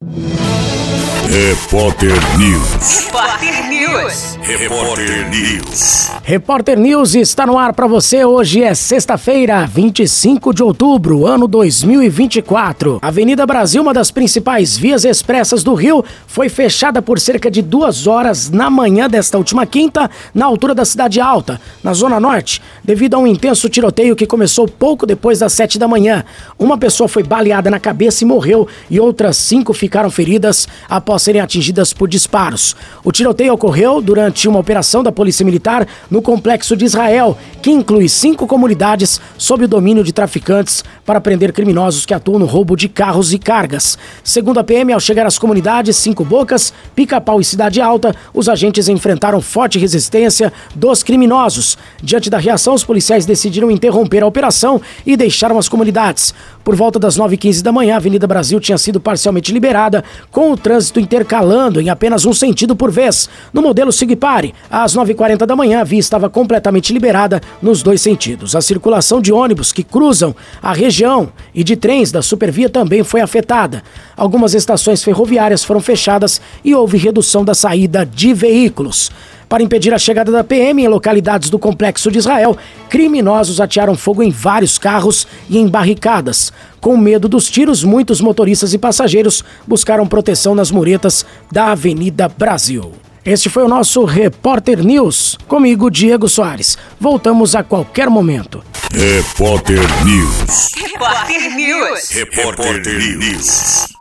Repórter News. Repórter News. Repórter News. Repórter News está no ar para você. Hoje é sexta-feira, 25 de outubro, ano 2024. A Avenida Brasil, uma das principais vias expressas do Rio, foi fechada por cerca de 2 horas na manhã desta última quinta, na altura da Cidade Alta, na Zona Norte, devido a um intenso tiroteio que começou pouco depois das 7 da manhã. Uma pessoa foi baleada na cabeça e morreu, e outras 5 ficaram feridas após serem atingidas por disparos. O tiroteio ocorreu durante uma operação da Polícia Militar no Complexo de Israel, que inclui 5 comunidades sob o domínio de traficantes para prender criminosos que atuam no roubo de carros e cargas. Segundo a PM, ao chegar às comunidades 5 Bocas, Pica-Pau e Cidade Alta, os agentes enfrentaram forte resistência dos criminosos. Diante da reação, os policiais decidiram interromper a operação e deixaram as comunidades. Por volta das 9h15 da manhã, a Avenida Brasil tinha sido parcialmente liberada, com o trânsito intercalando em apenas um sentido por vez. No modelo Sigpare, às 9h40 da manhã, a via estava completamente liberada nos 2 sentidos. A circulação de ônibus que cruzam a região e de trens da Supervia também foi afetada. Algumas estações ferroviárias foram fechadas e houve redução da saída de veículos. Para impedir a chegada da PM em localidades do Complexo de Israel, criminosos atearam fogo em vários carros e em barricadas. Com medo dos tiros, muitos motoristas e passageiros buscaram proteção nas muretas da Avenida Brasil. Este foi o nosso Repórter News. Comigo, Diego Soares. Voltamos a qualquer momento. Repórter News. Repórter News. Repórter News.